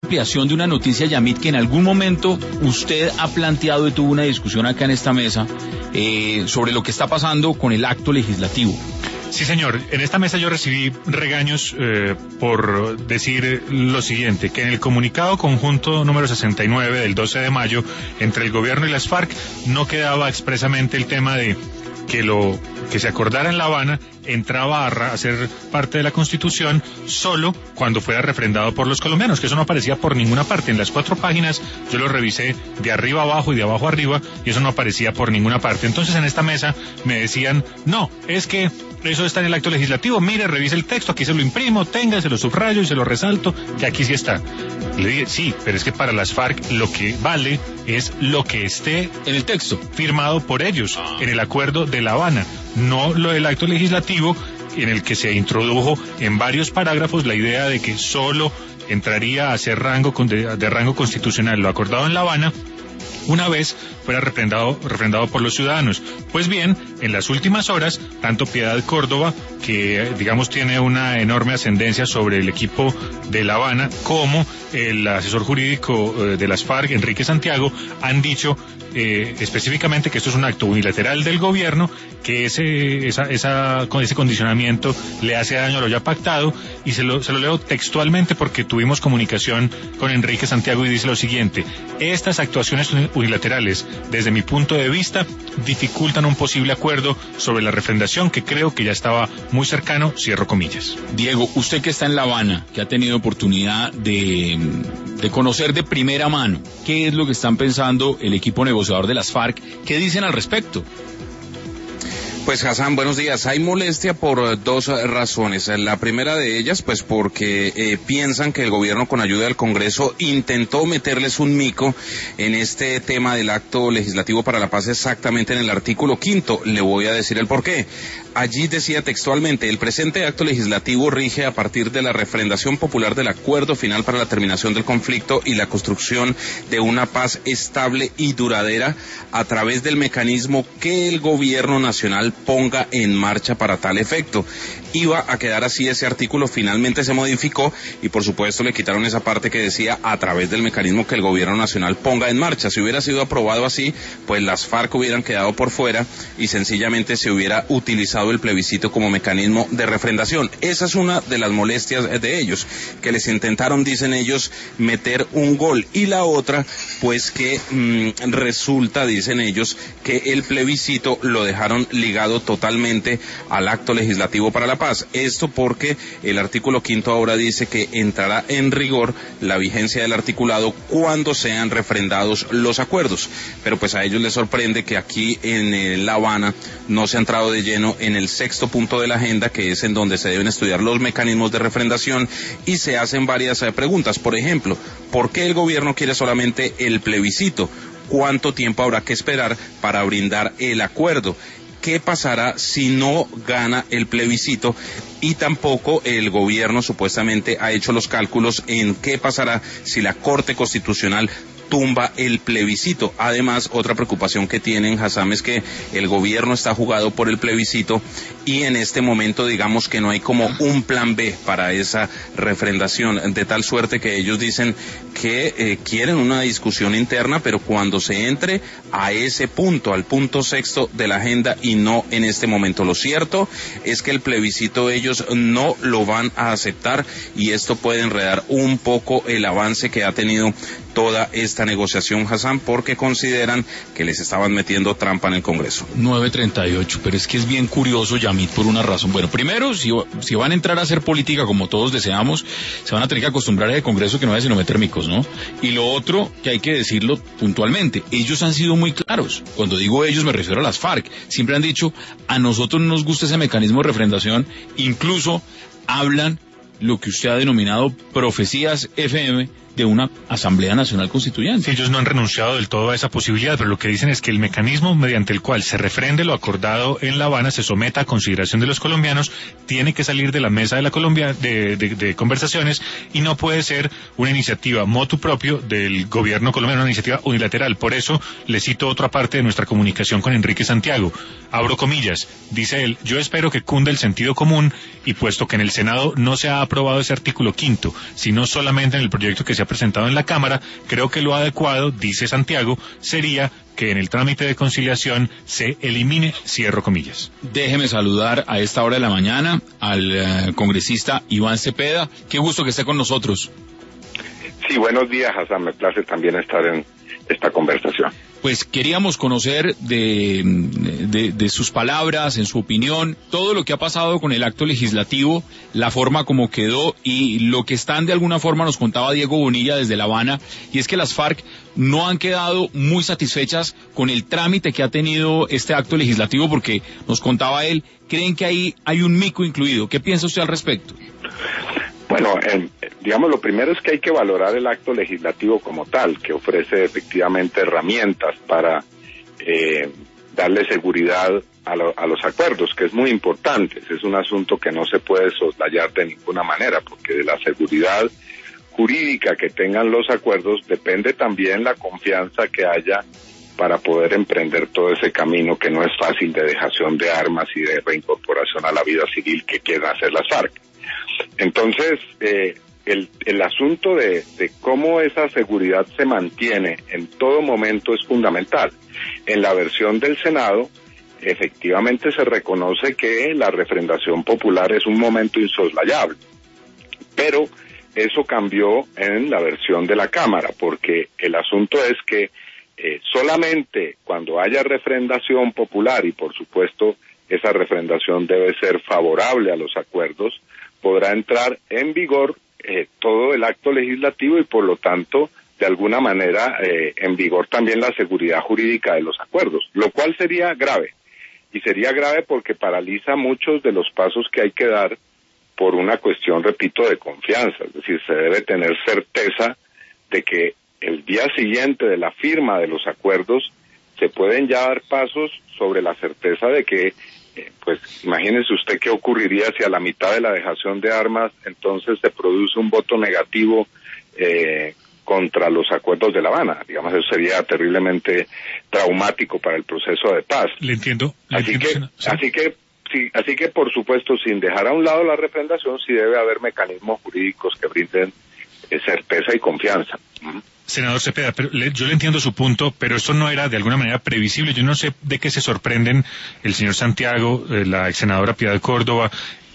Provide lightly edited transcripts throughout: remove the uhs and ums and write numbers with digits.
ampliación de una noticia, Yamit, que en algún momento usted ha planteado y tuvo una discusión acá en esta mesa sobre lo que está pasando con el acto legislativo. Sí, señor. En esta mesa yo recibí regaños por decir lo siguiente, que en el comunicado conjunto número 69 del 12 de mayo entre el gobierno y las FARC no quedaba expresamente el tema de que lo que se acordara en La Habana entraba a ser parte de la Constitución solo cuando fuera refrendado por los colombianos, que eso no aparecía por ninguna parte. En las 4 páginas yo lo revisé de arriba abajo y de abajo arriba y eso no aparecía por ninguna parte. Entonces en esta mesa me decían, no, es que eso está en el acto legislativo, mire, revise el texto, aquí se lo imprimo, tenga, se lo subrayo y se lo resalto, que aquí sí está. Le dije, sí, pero es que para las FARC lo que vale es lo que esté en el texto firmado por ellos, en el acuerdo de La Habana, no lo del acto legislativo en el que se introdujo en varios parágrafos la idea de que solo entraría a ser de rango constitucional lo acordado en La Habana una vez fuera refrendado por los ciudadanos. Pues bien, en las últimas horas, tanto Piedad Córdoba, que digamos tiene una enorme ascendencia sobre el equipo de La Habana, como el asesor jurídico de las FARC, Enrique Santiago, han dicho específicamente que esto es un acto unilateral del gobierno, que ese condicionamiento le hace daño a lo ya pactado, y se lo leo textualmente porque tuvimos comunicación con Enrique Santiago y dice lo siguiente: estas actuaciones unilaterales, desde mi punto de vista, dificultan un posible acuerdo sobre la refrendación que creo que ya estaba muy cercano, cierro comillas. Diego, usted que está en La Habana, que ha tenido oportunidad de conocer de primera mano qué es lo que están pensando el equipo negociador de las FARC, ¿qué dicen al respecto? Pues Hassan, buenos días. Hay molestia por 2 razones. La primera de ellas, pues porque piensan que el gobierno con ayuda del Congreso intentó meterles un mico en este tema del acto legislativo para la paz, exactamente en el artículo 5. Le voy a decir el porqué. Allí decía textualmente: el presente acto legislativo rige a partir de la refrendación popular del acuerdo final para la terminación del conflicto y la construcción de una paz estable y duradera a través del mecanismo que el gobierno nacional ponga en marcha para tal efecto. Iba a quedar así ese artículo, finalmente se modificó y por supuesto le quitaron esa parte que decía a través del mecanismo que el gobierno nacional ponga en marcha. Si hubiera sido aprobado así, pues las FARC hubieran quedado por fuera y sencillamente se hubiera utilizado el plebiscito como mecanismo de refrendación. Esa es una de las molestias de ellos, que les intentaron, dicen ellos, meter un gol, y la otra, pues que resulta, dicen ellos, que el plebiscito lo dejaron ligado totalmente al acto legislativo para la paz. Esto porque el artículo 5 ahora dice que entrará en rigor la vigencia del articulado cuando sean refrendados los acuerdos, pero pues a ellos les sorprende que aquí en La Habana no se ha entrado de lleno en el 6º punto de la agenda, que es en donde se deben estudiar los mecanismos de refrendación, y se hacen varias preguntas. Por ejemplo, ¿por qué el gobierno quiere solamente el plebiscito? ¿Cuánto tiempo habrá que esperar para brindar el acuerdo? ¿Qué pasará si no gana el plebiscito? Y tampoco el gobierno supuestamente ha hecho los cálculos en qué pasará si la Corte Constitucional tumba el plebiscito. Además, otra preocupación que tienen, Hassan, es que el gobierno está jugado por el plebiscito y en este momento digamos que no hay como un plan B para esa refrendación, de tal suerte que ellos dicen que quieren una discusión interna, pero cuando se entre a ese punto, al punto 6º de la agenda, y no en este momento. Lo cierto es que el plebiscito ellos no lo van a aceptar y esto puede enredar un poco el avance que ha tenido toda esta negociación, Hassan, porque consideran que les estaban metiendo trampa en el Congreso. 9:38, pero es que es bien curioso, Yamit, por una razón. Bueno, primero, si van a entrar a hacer política como todos deseamos, se van a tener que acostumbrar a ese Congreso que no es sino meter micos, ¿no? Y lo otro, que hay que decirlo puntualmente, ellos han sido muy claros. Cuando digo ellos me refiero a las FARC. Siempre han dicho, a nosotros no nos gusta ese mecanismo de refrendación, incluso hablan lo que usted ha denominado profecías FM de una Asamblea Nacional Constituyente. Sí, ellos no han renunciado del todo a esa posibilidad, pero lo que dicen es que el mecanismo mediante el cual se refrende lo acordado en La Habana, se someta a consideración de los colombianos, tiene que salir de la mesa de la Colombia de conversaciones y no puede ser una iniciativa motu propio del gobierno colombiano, una iniciativa unilateral. Por eso le cito otra parte de nuestra comunicación con Enrique Santiago. Abro comillas, dice él: yo espero que cunda el sentido común y puesto que en el Senado no se ha aprobado aprobado ese artículo 5º, sino solamente en el proyecto que se ha presentado en la Cámara, creo que lo adecuado, dice Santiago, sería que en el trámite de conciliación se elimine, cierro comillas. Déjeme saludar a esta hora de la mañana al congresista Iván Cepeda. Qué gusto que esté con nosotros. Sí, buenos días, Hassan. Me place también estar en esta conversación. Pues queríamos conocer de sus palabras, en su opinión, todo lo que ha pasado con el acto legislativo, la forma como quedó y lo que están de alguna forma, nos contaba Diego Bonilla desde La Habana, y es que las FARC no han quedado muy satisfechas con el trámite que ha tenido este acto legislativo, porque nos contaba él, creen que ahí hay un mico incluido. ¿Qué piensa usted al respecto? Bueno, digamos, lo primero es que hay que valorar el acto legislativo como tal, que ofrece efectivamente herramientas para darle seguridad a los acuerdos, que es muy importante. Ese es un asunto que no se puede soslayar de ninguna manera, porque de la seguridad jurídica que tengan los acuerdos depende también la confianza que haya para poder emprender todo ese camino que no es fácil de dejación de armas y de reincorporación a la vida civil que quieren hacer las FARC. Entonces, el asunto de cómo esa seguridad se mantiene en todo momento es fundamental. En la versión del Senado, efectivamente se reconoce que la refrendación popular es un momento insoslayable, pero eso cambió en la versión de la Cámara, porque el asunto es que solamente cuando haya refrendación popular, y por supuesto esa refrendación debe ser favorable a los acuerdos, podrá entrar en vigor todo el acto legislativo y por lo tanto de alguna manera en vigor también la seguridad jurídica de los acuerdos, lo cual sería grave, y sería grave porque paraliza muchos de los pasos que hay que dar por una cuestión, repito, de confianza. Es decir, se debe tener certeza de que el día siguiente de la firma de los acuerdos se pueden ya dar pasos sobre la certeza de que pues imagínese usted qué ocurriría si a la mitad de la dejación de armas entonces se produce un voto negativo contra los acuerdos de La Habana. Digamos, eso sería terriblemente traumático para el proceso de paz. Le entiendo. Así que por supuesto, sin dejar a un lado la refrendación, sí debe haber mecanismos jurídicos que brinden certeza y confianza. Senador Cepeda, pero yo le entiendo su punto, pero esto no era de alguna manera previsible. Yo no sé de qué se sorprenden el señor Santiago, la ex senadora Piedad Córdoba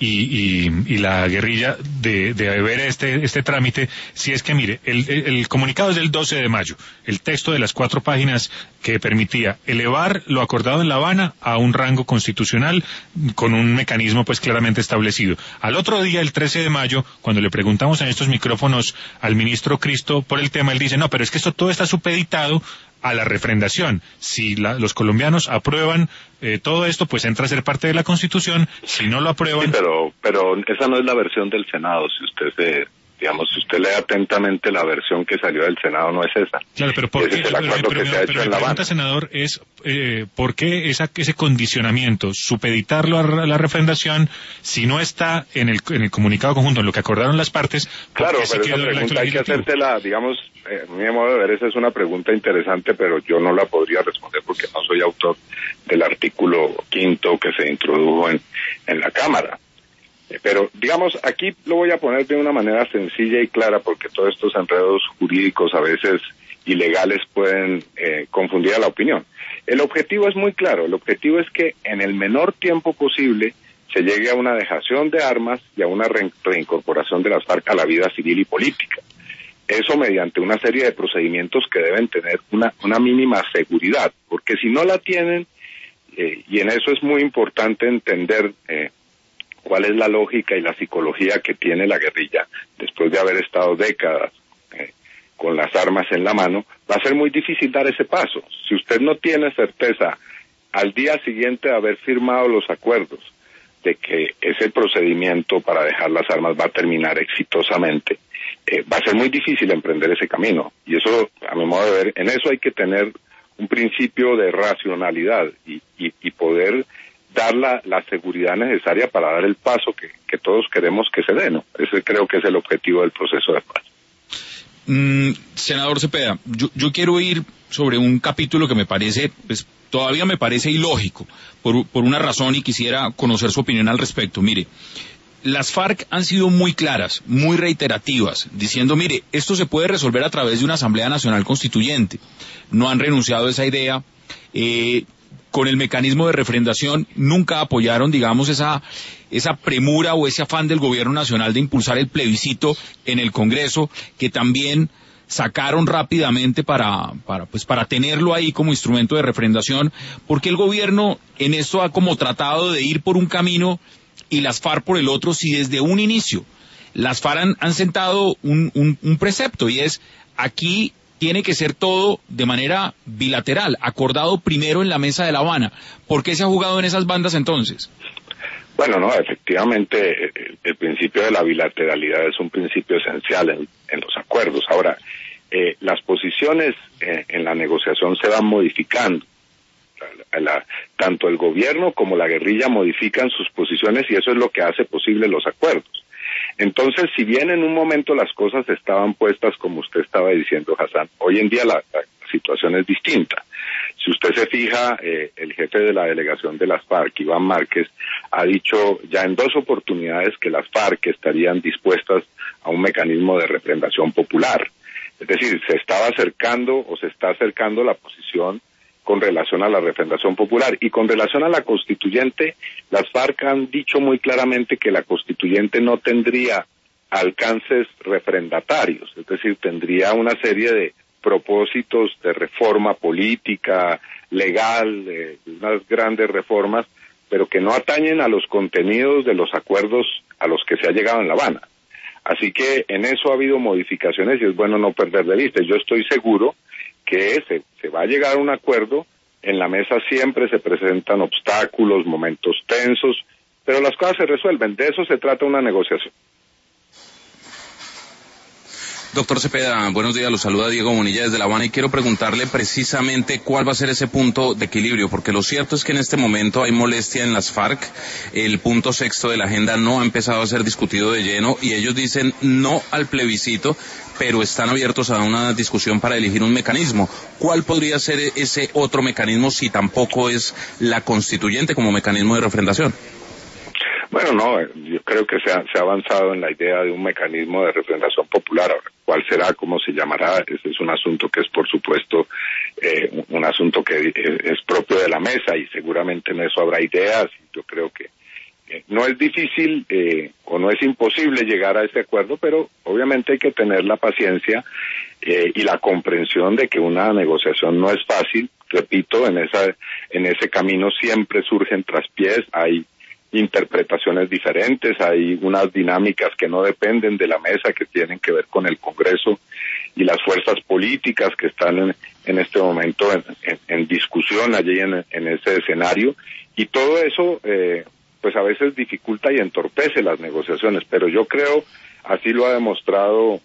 y la guerrilla de ver este trámite, si es que, mire, el comunicado es del 12 de mayo, el texto de las 4 páginas que permitía elevar lo acordado en La Habana a un rango constitucional con un mecanismo pues claramente establecido. Al otro día, el 13 de mayo, cuando le preguntamos en estos micrófonos al ministro Cristo por el tema, él dice, no, pero es que esto todo está supeditado a la refrendación. Si los colombianos aprueban todo esto, pues entra a ser parte de la Constitución. Si no lo aprueban... Sí, pero esa no es la versión del Senado. Si usted si usted lee atentamente la versión que salió del Senado, no es esa. Claro, pero ¿por qué? Pero la pregunta, senador, es ¿por qué ese condicionamiento, supeditarlo a la refrendación, si no está en el comunicado conjunto, en lo que acordaron las partes? Claro, pero esa pregunta hay que hacérsela, digamos, a mi modo de ver, esa es una pregunta interesante, pero yo no la podría responder porque no soy autor del artículo 5º que se introdujo en la Cámara. Pero, digamos, aquí lo voy a poner de una manera sencilla y clara porque todos estos enredos jurídicos a veces ilegales pueden confundir a la opinión. El objetivo es muy claro, el objetivo es que en el menor tiempo posible se llegue a una dejación de armas y a una reincorporación de las FARC a la vida civil y política. Eso mediante una serie de procedimientos que deben tener una mínima seguridad, porque si no la tienen, y en eso es muy importante entender cuál es la lógica y la psicología que tiene la guerrilla después de haber estado décadas con las armas en la mano, va a ser muy difícil dar ese paso. Si usted no tiene certeza al día siguiente de haber firmado los acuerdos de que ese procedimiento para dejar las armas va a terminar exitosamente, va a ser muy difícil emprender ese camino. Y eso, a mi modo de ver, en eso hay que tener un principio de racionalidad y poder dar la seguridad necesaria para dar el paso que todos queremos que se dé, ¿no? Ese creo que es el objetivo del proceso de paz. Senador Cepeda, yo quiero ir sobre un capítulo que me parece, pues todavía me parece ilógico, por una razón, y quisiera conocer su opinión al respecto. Mire, las FARC han sido muy claras, muy reiterativas, diciendo, mire, esto se puede resolver a través de una Asamblea Nacional Constituyente. No han renunciado a esa idea. Con el mecanismo de refrendación nunca apoyaron, digamos, esa premura o ese afán del gobierno nacional de impulsar el plebiscito en el Congreso, que también sacaron rápidamente para tenerlo ahí como instrumento de refrendación, porque el gobierno en esto ha como tratado de ir por un camino y las FARC por el otro, si desde un inicio las FARC han sentado un precepto, y es: aquí tiene que ser todo de manera bilateral, acordado primero en la mesa de La Habana. ¿Por qué se ha jugado en esas bandas entonces? Bueno, no, efectivamente el principio de la bilateralidad es un principio esencial en los acuerdos. Ahora, las posiciones en la negociación se van modificando. Tanto el gobierno como la guerrilla modifican sus posiciones, y eso es lo que hace posible los acuerdos. Entonces, si bien en un momento las cosas estaban puestas como usted estaba diciendo, Hassan, hoy en día la situación es distinta. Si usted se fija, el jefe de la delegación de las FARC, Iván Márquez, ha dicho ya en 2 oportunidades que las FARC estarían dispuestas a un mecanismo de refrendación popular. Es decir, se está acercando la posición con relación a la refrendación popular. Y con relación a la constituyente, las FARC han dicho muy claramente que la constituyente no tendría alcances refrendatarios, es decir, tendría una serie de propósitos de reforma política, legal, de unas grandes reformas, pero que no atañen a los contenidos de los acuerdos a los que se ha llegado en La Habana. Así que en eso ha habido modificaciones y es bueno no perder de vista. Yo estoy seguro que se va a llegar a un acuerdo. En la mesa siempre se presentan obstáculos, momentos tensos, pero las cosas se resuelven. De eso se trata una negociación. Doctor Cepeda, buenos días, lo saluda Diego Bonilla desde La Habana y quiero preguntarle precisamente cuál va a ser ese punto de equilibrio, porque lo cierto es que en este momento hay molestia en las FARC, el punto 6 de la agenda no ha empezado a ser discutido de lleno y ellos dicen no al plebiscito, pero están abiertos a una discusión para elegir un mecanismo. ¿Cuál podría ser ese otro mecanismo si tampoco es la constituyente como mecanismo de refrendación? Bueno, no, yo creo que se ha avanzado en la idea de un mecanismo de refrendación popular. Ahora, ¿cuál será? ¿Cómo se llamará? Ese es un asunto que es, por supuesto, un asunto que es propio de la mesa y seguramente en eso habrá ideas. Yo creo que no es difícil o no es imposible llegar a ese acuerdo, pero obviamente hay que tener la paciencia y la comprensión de que una negociación no es fácil. Repito, en ese camino siempre surgen traspiés, hay interpretaciones diferentes, hay unas dinámicas que no dependen de la mesa, que tienen que ver con el Congreso y las fuerzas políticas que están en este momento en discusión allí en ese escenario, y todo eso pues a veces dificulta y entorpece las negociaciones, pero yo creo, así lo ha demostrado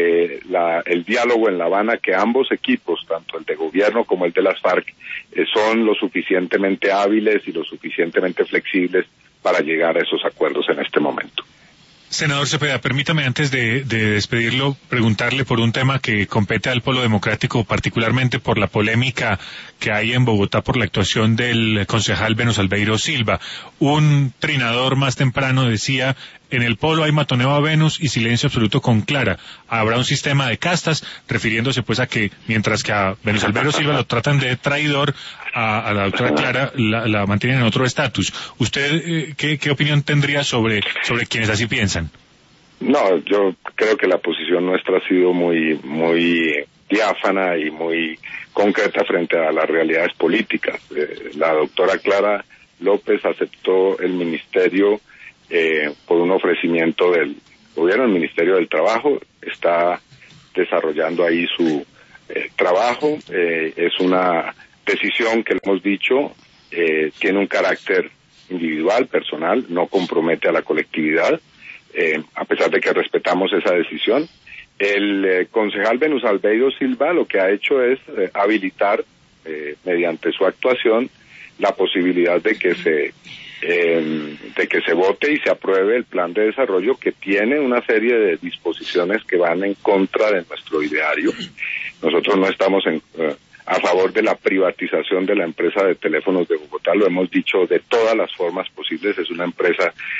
el diálogo en La Habana, que ambos equipos, tanto el de gobierno como el de las FARC, son lo suficientemente hábiles y lo suficientemente flexibles para llegar a esos acuerdos en este momento. Senador Cepeda, permítame antes de despedirlo preguntarle por un tema que compete al Polo Democrático, particularmente por la polémica que hay en Bogotá por la actuación del concejal Venus Albeiro Silva. Un trinador más temprano decía: en el Polo hay matoneo a Venus y silencio absoluto con Clara. Habrá un sistema de castas, refiriéndose pues a que mientras que a Venus Albeiro Silva lo tratan de traidor, a la doctora Clara la mantienen en otro estatus. ¿Usted qué opinión tendría sobre quienes así piensan? No, yo creo que la posición nuestra ha sido muy diáfana y muy concreta frente a las realidades políticas. La doctora Clara López aceptó el ministerio por un ofrecimiento del gobierno. El Ministerio del Trabajo está desarrollando ahí su trabajo. Es una decisión que, lo hemos dicho, tiene un carácter individual, personal, no compromete a la colectividad, a pesar de que respetamos esa decisión. El concejal Venus Albeiro Silva lo que ha hecho es habilitar, mediante su actuación, la posibilidad de que se vote y se apruebe el plan de desarrollo, que tiene una serie de disposiciones que van en contra de nuestro ideario. Nosotros no estamos a favor de la privatización de la empresa de teléfonos de Bogotá, lo hemos dicho de todas las formas posibles. Es una empresa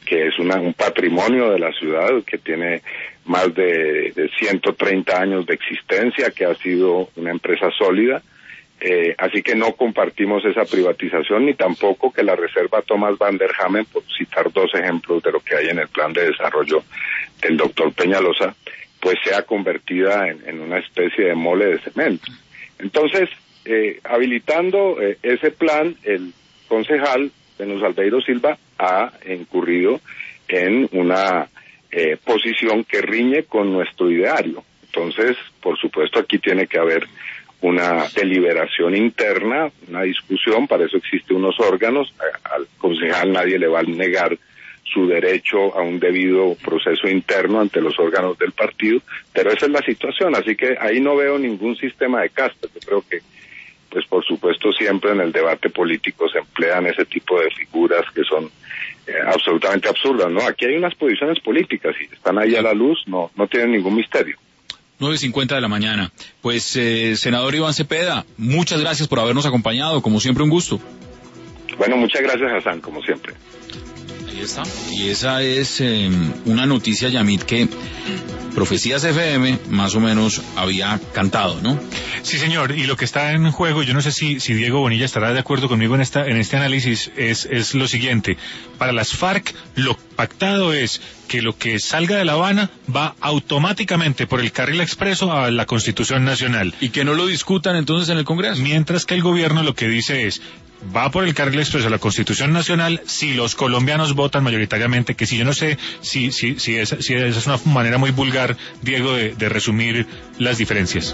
que es un patrimonio de la ciudad, que tiene más de 130 años de existencia, que ha sido una empresa sólida. Así que no compartimos esa privatización, ni tampoco que la reserva Thomas van der Hamen, por citar dos ejemplos de lo que hay en el plan de desarrollo del doctor Peñalosa, pues sea convertida en una especie de mole de cemento. Entonces, habilitando ese plan, el concejal Venus Albeiro Silva ha incurrido en una posición que riñe con nuestro ideario. Entonces, por supuesto, aquí tiene que haber una deliberación interna, una discusión, para eso existen unos órganos. Al concejal nadie le va a negar su derecho a un debido proceso interno ante los órganos del partido, pero esa es la situación, así que ahí no veo ningún sistema de castas. Yo creo que, pues por supuesto, siempre en el debate político se emplean ese tipo de figuras que son absolutamente absurdas, ¿no? Aquí hay unas posiciones políticas y están ahí a la luz, no tienen ningún misterio. 9:50 de la mañana. Pues, senador Iván Cepeda, muchas gracias por habernos acompañado, como siempre un gusto. Bueno, muchas gracias, Hassan, como siempre. Ahí está. Y esa es una noticia, Yamit, que Profecías FM más o menos había cantado, ¿no? Sí, señor, y lo que está en juego, yo no sé si Diego Bonilla estará de acuerdo conmigo en este análisis, es lo siguiente. Para las FARC, lo pactado es que lo que salga de La Habana va automáticamente por el carril expreso a la Constitución Nacional. Y que no lo discutan entonces en el Congreso. Mientras que el gobierno lo que dice es, va por el carril expreso a la Constitución Nacional si los colombianos votan mayoritariamente, que si yo no sé si esa es una manera muy vulgar, Diego, de resumir las diferencias.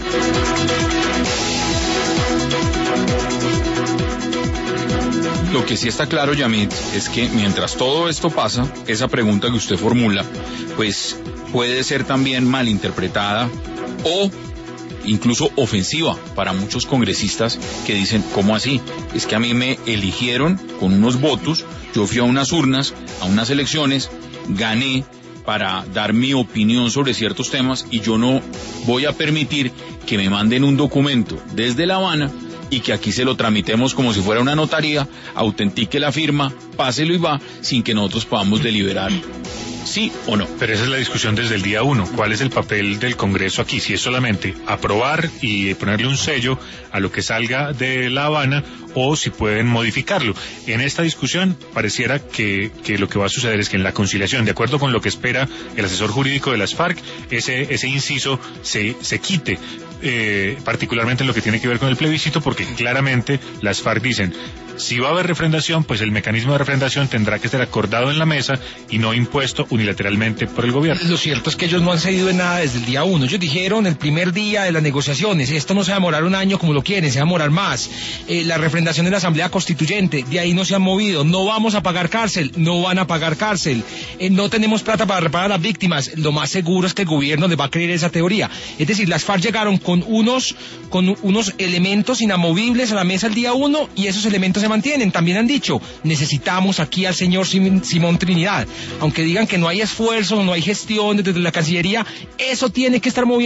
Lo que sí está claro, Yamit, es que mientras todo esto pasa, esa pregunta que usted formula, pues puede ser también malinterpretada o incluso ofensiva para muchos congresistas que dicen, ¿cómo así? Es que a mí me eligieron con unos votos, yo fui a unas urnas, a unas elecciones, gané para dar mi opinión sobre ciertos temas y yo no voy a permitir que me manden un documento desde La Habana y que aquí se lo tramitemos como si fuera una notaría, autentique la firma, páselo y va, sin que nosotros podamos deliberar sí o no. Pero esa es la discusión desde el día 1. ¿Cuál es el papel del Congreso aquí? Si es solamente aprobar y ponerle un sello a lo que salga de La Habana o si pueden modificarlo. En esta discusión pareciera que lo que va a suceder es que en la conciliación, de acuerdo con lo que espera el asesor jurídico de las FARC, ese inciso se quite, particularmente en lo que tiene que ver con el plebiscito, porque claramente las FARC dicen, si va a haber refrendación, pues el mecanismo de refrendación tendrá que ser acordado en la mesa y no impuesto unilateralmente por el gobierno. Lo cierto es que ellos no han cedido en nada desde el día 1. Ellos dijeron el primer día de las negociaciones, esto no se va a demorar un año como lo quieren, se va a demorar más. La refrendación de la Asamblea Constituyente, de ahí no se han movido. No vamos a pagar cárcel, no van a pagar cárcel. No tenemos plata para reparar a las víctimas. Lo más seguro es que el gobierno les va a creer esa teoría. Es decir, las FARC llegaron con unos elementos inamovibles a la mesa el día 1 y esos elementos se mantienen. También han dicho, necesitamos aquí al señor Simón Trinidad. Aunque digan que no hay esfuerzos, no hay gestión desde la Cancillería, eso tiene que estar moviendo